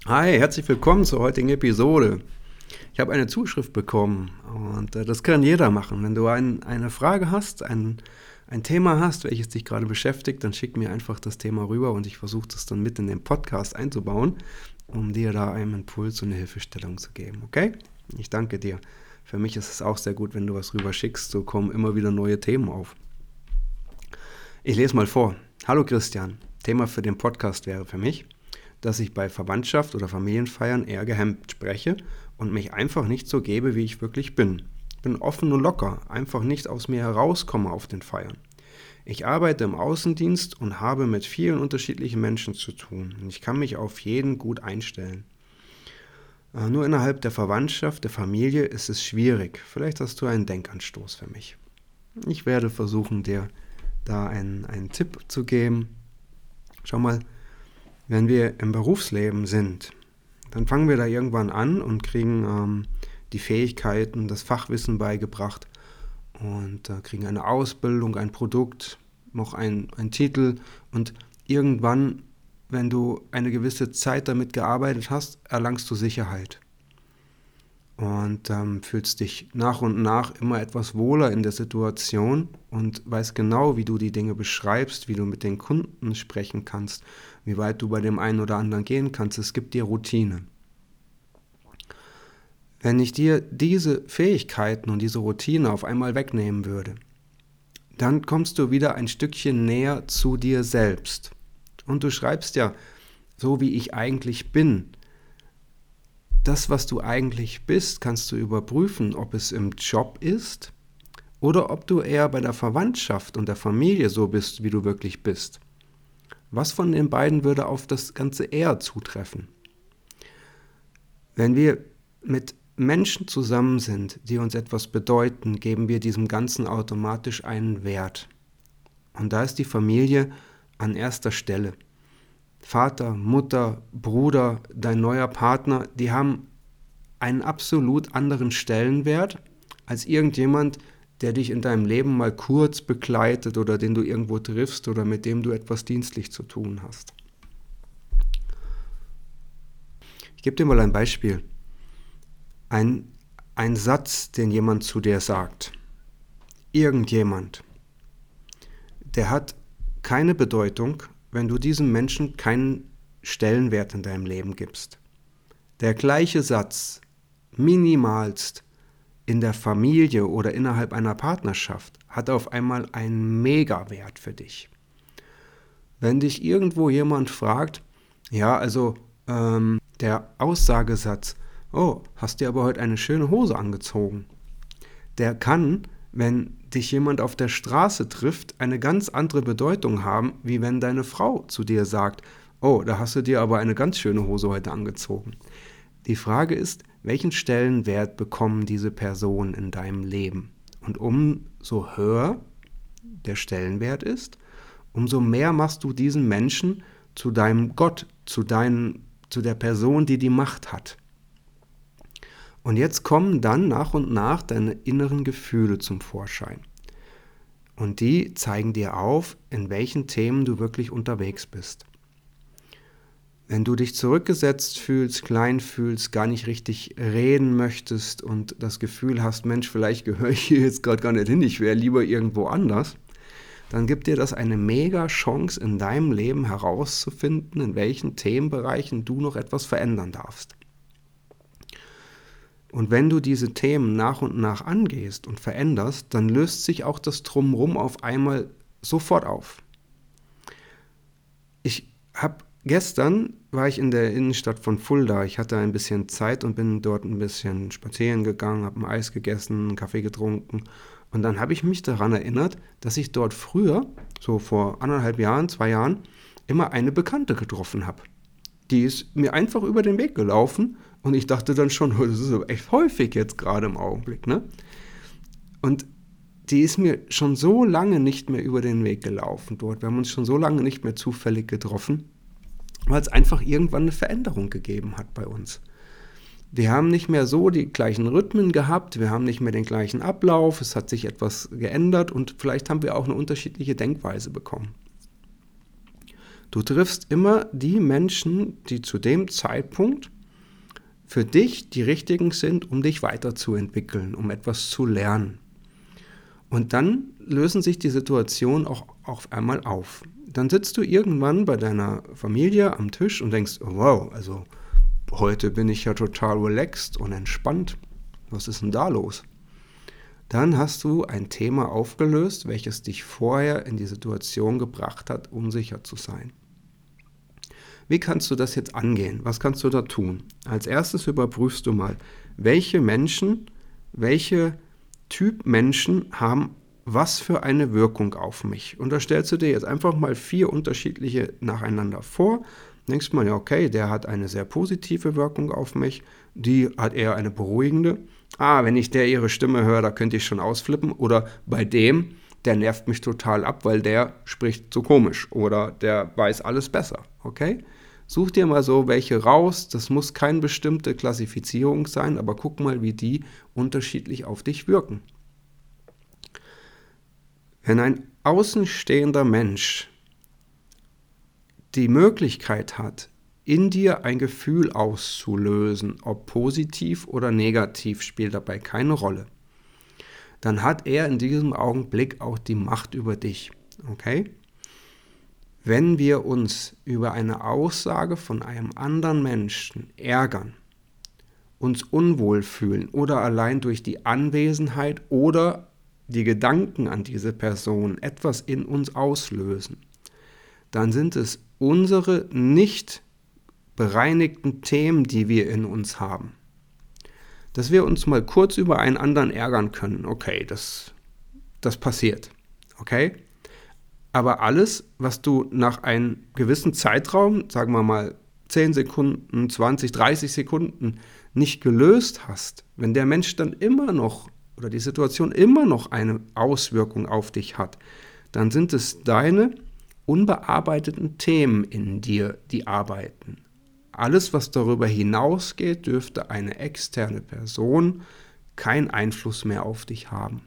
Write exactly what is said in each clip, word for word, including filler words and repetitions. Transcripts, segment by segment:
Hi, herzlich willkommen zur heutigen Episode. Ich habe eine Zuschrift bekommen und äh, das kann jeder machen. Wenn du ein, eine Frage hast, ein, ein Thema hast, welches dich gerade beschäftigt, dann schick mir einfach das Thema rüber und ich versuche das dann mit in den Podcast einzubauen, um dir da einen Impuls und eine Hilfestellung zu geben. Okay? Ich danke dir. Für mich ist es auch sehr gut, wenn du was rüber schickst. So kommen immer wieder neue Themen auf. Ich lese mal vor. Hallo Christian. Thema für den Podcast wäre für mich, dass ich bei Verwandtschaft oder Familienfeiern eher gehemmt spreche und mich einfach nicht so gebe, wie ich wirklich bin. Ich bin offen und locker, einfach nicht aus mir herauskomme auf den Feiern. Ich arbeite im Außendienst und habe mit vielen unterschiedlichen Menschen zu tun. Ich kann mich auf jeden gut einstellen. Nur innerhalb der Verwandtschaft, der Familie ist es schwierig. Vielleicht hast du einen Denkanstoß für mich. Ich werde versuchen, dir da einen, einen Tipp zu geben. Schau mal, wenn wir im Berufsleben sind, dann fangen wir da irgendwann an und kriegen ähm, die Fähigkeiten, das Fachwissen beigebracht und äh, kriegen eine Ausbildung, ein Produkt, noch ein, ein Titel und irgendwann, wenn du eine gewisse Zeit damit gearbeitet hast, erlangst du Sicherheit und ähm, fühlst dich nach und nach immer etwas wohler in der Situation und weißt genau, wie du die Dinge beschreibst, wie du mit den Kunden sprechen kannst, wie weit du bei dem einen oder anderen gehen kannst. Es gibt dir Routine. Wenn ich dir diese Fähigkeiten und diese Routine auf einmal wegnehmen würde, dann kommst du wieder ein Stückchen näher zu dir selbst. Und du schreibst ja, so wie ich eigentlich bin. Das, was du eigentlich bist, kannst du überprüfen, ob es im Job ist oder ob du eher bei der Verwandtschaft und der Familie so bist, wie du wirklich bist. Was von den beiden würde auf das Ganze eher zutreffen? Wenn wir mit Menschen zusammen sind, die uns etwas bedeuten, geben wir diesem Ganzen automatisch einen Wert. Und da ist die Familie an erster Stelle. Vater, Mutter, Bruder, dein neuer Partner, die haben einen absolut anderen Stellenwert als irgendjemand, der dich in deinem Leben mal kurz begleitet oder den du irgendwo triffst oder mit dem du etwas dienstlich zu tun hast. Ich gebe dir mal ein Beispiel. Ein, ein Satz, den jemand zu dir sagt. Irgendjemand. Der hat keine Bedeutung, wenn du diesem Menschen keinen Stellenwert in deinem Leben gibst. Der gleiche Satz, minimalst in der Familie oder innerhalb einer Partnerschaft, hat auf einmal einen Megawert für dich. Wenn dich irgendwo jemand fragt, ja, also ähm, der Aussagesatz, oh, hast dir aber heute eine schöne Hose angezogen, der kann, wenn dich jemand auf der Straße trifft, eine ganz andere Bedeutung haben, wie wenn deine Frau zu dir sagt, oh, da hast du dir aber eine ganz schöne Hose heute angezogen. Die Frage ist, welchen Stellenwert bekommen diese Personen in deinem Leben? Und umso höher der Stellenwert ist, umso mehr machst du diesen Menschen zu deinem Gott, zu, dein, zu der Person, die die Macht hat. Und jetzt kommen dann nach und nach deine inneren Gefühle zum Vorschein. Und die zeigen dir auf, in welchen Themen du wirklich unterwegs bist. Wenn du dich zurückgesetzt fühlst, klein fühlst, gar nicht richtig reden möchtest und das Gefühl hast, Mensch, vielleicht gehöre ich hier jetzt gerade gar nicht hin, ich wäre lieber irgendwo anders, dann gibt dir das eine mega Chance in deinem Leben herauszufinden, in welchen Themenbereichen du noch etwas verändern darfst. Und wenn du diese Themen nach und nach angehst und veränderst, dann löst sich auch das Drumherum auf einmal sofort auf. Ich habe gestern war ich in der Innenstadt von Fulda. Ich hatte ein bisschen Zeit und bin dort ein bisschen spazieren gegangen, habe ein Eis gegessen, einen Kaffee getrunken. Und dann habe ich mich daran erinnert, dass ich dort früher, so vor anderthalb Jahren, zwei Jahren, immer eine Bekannte getroffen habe. Die ist mir einfach über den Weg gelaufen und ich dachte dann schon, das ist so echt häufig jetzt gerade im Augenblick, ne? Und die ist mir schon so lange nicht mehr über den Weg gelaufen dort. Wir haben uns schon so lange nicht mehr zufällig getroffen, weil es einfach irgendwann eine Veränderung gegeben hat bei uns. Wir haben nicht mehr so die gleichen Rhythmen gehabt, wir haben nicht mehr den gleichen Ablauf, es hat sich etwas geändert und vielleicht haben wir auch eine unterschiedliche Denkweise bekommen. Du triffst immer die Menschen, die zu dem Zeitpunkt für dich die richtigen sind, um dich weiterzuentwickeln, um etwas zu lernen. Und dann lösen sich die Situationen auch auf einmal auf. Dann sitzt du irgendwann bei deiner Familie am Tisch und denkst, oh wow, also heute bin ich ja total relaxed und entspannt. Was ist denn da los? Dann hast du ein Thema aufgelöst, welches dich vorher in die Situation gebracht hat, unsicher zu sein. Wie kannst du das jetzt angehen? Was kannst du da tun? Als erstes überprüfst du mal, welche Menschen, welche Typ Menschen haben was für eine Wirkung auf mich. Und da stellst du dir jetzt einfach mal vier unterschiedliche nacheinander vor. Denkst mal, ja okay, der hat eine sehr positive Wirkung auf mich, die hat eher eine beruhigende. Ah, wenn ich der ihre Stimme höre, da könnte ich schon ausflippen. Oder bei dem, der nervt mich total ab, weil der spricht so komisch oder der weiß alles besser, okay? Such dir mal so welche raus, das muss keine bestimmte Klassifizierung sein, aber guck mal, wie die unterschiedlich auf dich wirken. Wenn ein außenstehender Mensch die Möglichkeit hat, in dir ein Gefühl auszulösen, ob positiv oder negativ, spielt dabei keine Rolle, dann hat er in diesem Augenblick auch die Macht über dich, okay? Wenn wir uns über eine Aussage von einem anderen Menschen ärgern, uns unwohl fühlen oder allein durch die Anwesenheit oder die Gedanken an diese Person etwas in uns auslösen, dann sind es unsere nicht bereinigten Themen, die wir in uns haben. Dass wir uns mal kurz über einen anderen ärgern können, okay, das, das passiert, okay? Aber alles, was du nach einem gewissen Zeitraum, sagen wir mal zehn Sekunden, zwanzig, dreißig Sekunden nicht gelöst hast, wenn der Mensch dann immer noch oder die Situation immer noch eine Auswirkung auf dich hat, dann sind es deine unbearbeiteten Themen in dir, die arbeiten. Alles, was darüber hinausgeht, dürfte eine externe Person keinen Einfluss mehr auf dich haben.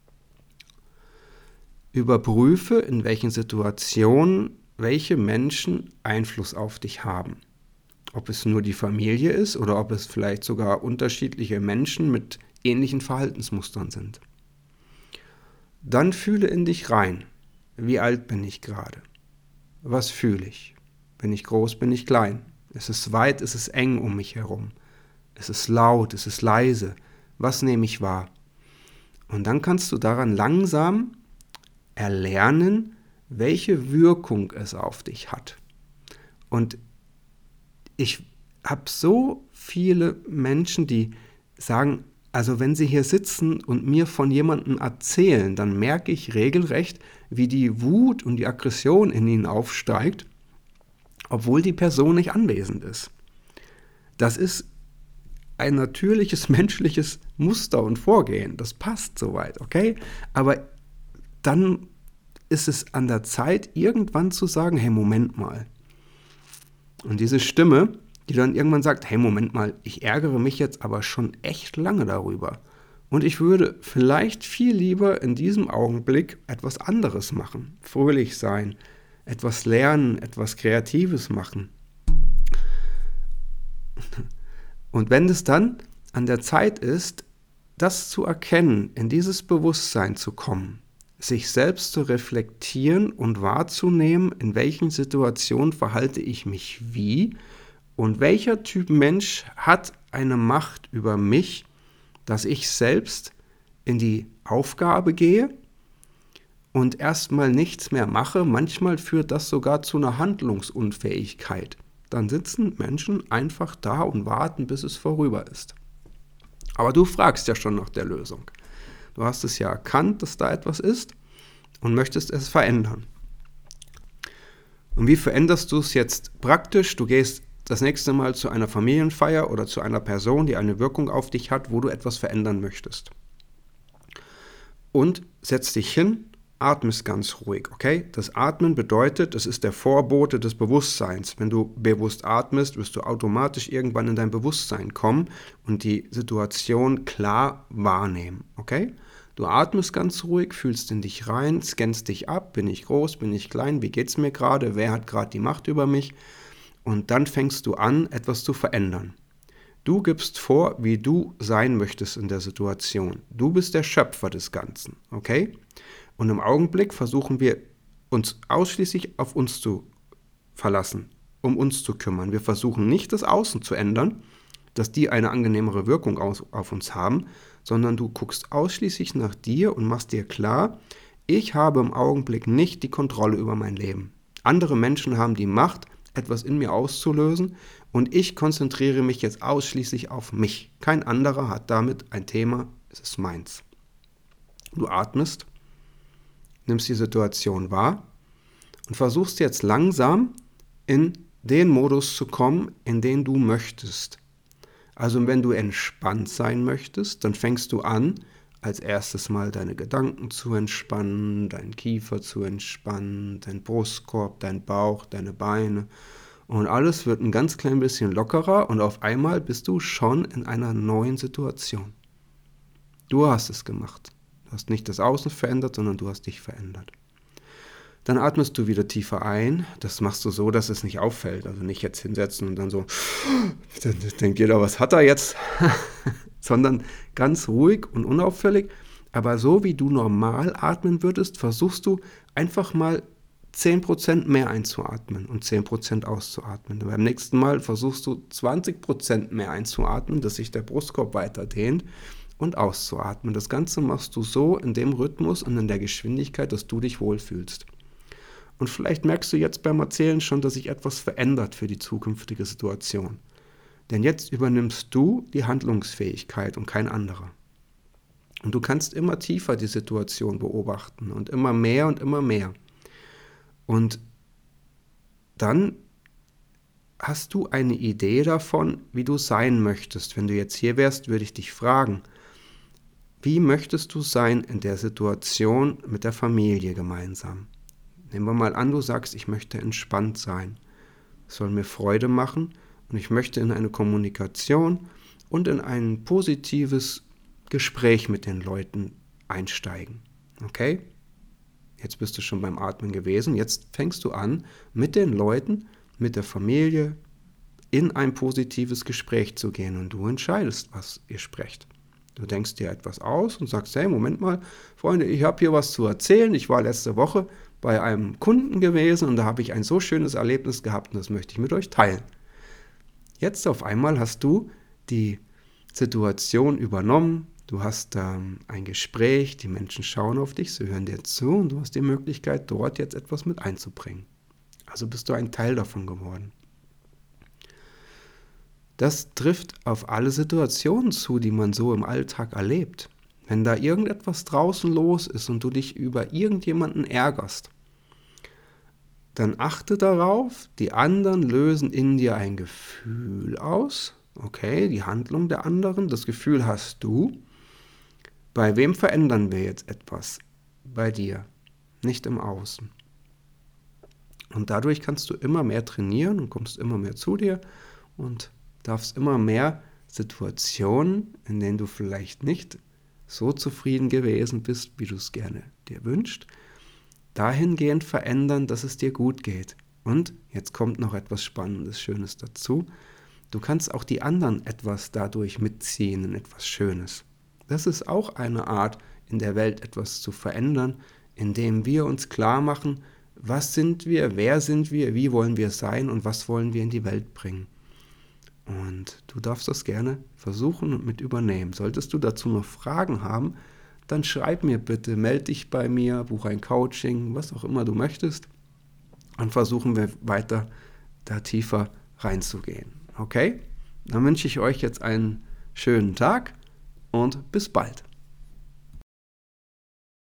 Überprüfe, in welchen Situationen welche Menschen Einfluss auf dich haben. Ob es nur die Familie ist oder ob es vielleicht sogar unterschiedliche Menschen mit ähnlichen Verhaltensmustern sind. Dann fühle in dich rein. Wie alt bin ich gerade? Was fühle ich? Bin ich groß, bin ich klein? Ist es weit, ist es eng um mich herum? Ist es laut, ist es leise? Was nehme ich wahr? Und dann kannst du daran langsam erlernen, welche Wirkung es auf dich hat. Und ich habe so viele Menschen, die sagen, also wenn sie hier sitzen und mir von jemandem erzählen, dann merke ich regelrecht, wie die Wut und die Aggression in ihnen aufsteigt, obwohl die Person nicht anwesend ist. Das ist ein natürliches menschliches Muster und Vorgehen. Das passt soweit, okay? Aber dann ist es an der Zeit, irgendwann zu sagen, hey, Moment mal. Und diese Stimme, die dann irgendwann sagt, hey, Moment mal, ich ärgere mich jetzt aber schon echt lange darüber. Und ich würde vielleicht viel lieber in diesem Augenblick etwas anderes machen. Fröhlich sein, etwas lernen, etwas Kreatives machen. Und wenn es dann an der Zeit ist, das zu erkennen, in dieses Bewusstsein zu kommen, sich selbst zu reflektieren und wahrzunehmen, in welchen Situationen verhalte ich mich wie und welcher Typ Mensch hat eine Macht über mich, dass ich selbst in die Aufgabe gehe und erstmal nichts mehr mache. Manchmal führt das sogar zu einer Handlungsunfähigkeit. Dann sitzen Menschen einfach da und warten, bis es vorüber ist. Aber du fragst ja schon nach der Lösung. Du hast es ja erkannt, dass da etwas ist und möchtest es verändern. Und wie veränderst du es jetzt praktisch? Du gehst das nächste Mal zu einer Familienfeier oder zu einer Person, die eine Wirkung auf dich hat, wo du etwas verändern möchtest. Und setz dich hin, atmest ganz ruhig, okay? Das Atmen bedeutet, es ist der Vorbote des Bewusstseins. Wenn du bewusst atmest, wirst du automatisch irgendwann in dein Bewusstsein kommen und die Situation klar wahrnehmen, okay? Du atmest ganz ruhig, fühlst in dich rein, scannst dich ab, bin ich groß, bin ich klein, wie geht's mir gerade, wer hat gerade die Macht über mich? Und dann fängst du an, etwas zu verändern. Du gibst vor, wie du sein möchtest in der Situation. Du bist der Schöpfer des Ganzen, okay? Und im Augenblick versuchen wir uns ausschließlich auf uns zu verlassen, um uns zu kümmern. Wir versuchen nicht, das Außen zu ändern, dass die eine angenehmere Wirkung auf uns haben, sondern du guckst ausschließlich nach dir und machst dir klar, ich habe im Augenblick nicht die Kontrolle über mein Leben. Andere Menschen haben die Macht, etwas in mir auszulösen und ich konzentriere mich jetzt ausschließlich auf mich. Kein anderer hat damit ein Thema, es ist meins. Du atmest, nimmst die Situation wahr und versuchst jetzt langsam in den Modus zu kommen, in den du möchtest. Also wenn du entspannt sein möchtest, dann fängst du an, als erstes mal deine Gedanken zu entspannen, deinen Kiefer zu entspannen, dein Brustkorb, dein Bauch, deine Beine. Und alles wird ein ganz klein bisschen lockerer und auf einmal bist du schon in einer neuen Situation. Du hast es gemacht. Du hast nicht das Außen verändert, sondern du hast dich verändert. Dann atmest du wieder tiefer ein. Das machst du so, dass es nicht auffällt. Also nicht jetzt hinsetzen und dann so, dann denkt jeder, was hat er jetzt? Sondern ganz ruhig und unauffällig. Aber so wie du normal atmen würdest, versuchst du einfach mal zehn Prozent mehr einzuatmen und zehn Prozent auszuatmen. Und beim nächsten Mal versuchst du zwanzig Prozent mehr einzuatmen, dass sich der Brustkorb weiter dehnt und auszuatmen. Das Ganze machst du so in dem Rhythmus und in der Geschwindigkeit, dass du dich wohlfühlst. Und vielleicht merkst du jetzt beim Erzählen schon, dass sich etwas verändert für die zukünftige Situation. Denn jetzt übernimmst du die Handlungsfähigkeit und kein anderer. Und du kannst immer tiefer die Situation beobachten und immer mehr und immer mehr. Und dann hast du eine Idee davon, wie du sein möchtest. Wenn du jetzt hier wärst, würde ich dich fragen, wie möchtest du sein in der Situation mit der Familie gemeinsam? Nehmen wir mal an, du sagst, ich möchte entspannt sein. Es soll mir Freude machen und ich möchte in eine Kommunikation und in ein positives Gespräch mit den Leuten einsteigen. Okay? Jetzt bist du schon beim Atmen gewesen. Jetzt fängst du an, mit den Leuten, mit der Familie in ein positives Gespräch zu gehen und du entscheidest, was ihr sprecht. Du denkst dir etwas aus und sagst, hey, Moment mal, Freunde, ich habe hier was zu erzählen. Ich war letzte Woche bei einem Kunden gewesen und da habe ich ein so schönes Erlebnis gehabt und das möchte ich mit euch teilen. Jetzt auf einmal hast du die Situation übernommen, du hast ähm, ein Gespräch, die Menschen schauen auf dich, sie hören dir zu und du hast die Möglichkeit, dort jetzt etwas mit einzubringen. Also bist du ein Teil davon geworden. Das trifft auf alle Situationen zu, die man so im Alltag erlebt. Wenn da irgendetwas draußen los ist und du dich über irgendjemanden ärgerst, dann achte darauf, die anderen lösen in dir ein Gefühl aus, okay, die Handlung der anderen, das Gefühl hast du. Bei wem verändern wir jetzt etwas? Bei dir, nicht im Außen. Und dadurch kannst du immer mehr trainieren und kommst immer mehr zu dir und darfst immer mehr Situationen, in denen du vielleicht nicht so zufrieden gewesen bist, wie du es gerne dir wünschst, dahingehend verändern, dass es dir gut geht. Und jetzt kommt noch etwas Spannendes, Schönes dazu. Du kannst auch die anderen etwas dadurch mitziehen in etwas Schönes. Das ist auch eine Art, in der Welt etwas zu verändern, indem wir uns klar machen, was sind wir, wer sind wir, wie wollen wir sein und was wollen wir in die Welt bringen. Und du darfst das gerne versuchen und mit übernehmen. Solltest du dazu noch Fragen haben, dann schreib mir bitte, melde dich bei mir, buch ein Coaching, was auch immer du möchtest. Und versuchen wir weiter da tiefer reinzugehen. Okay? Dann wünsche ich euch jetzt einen schönen Tag und bis bald.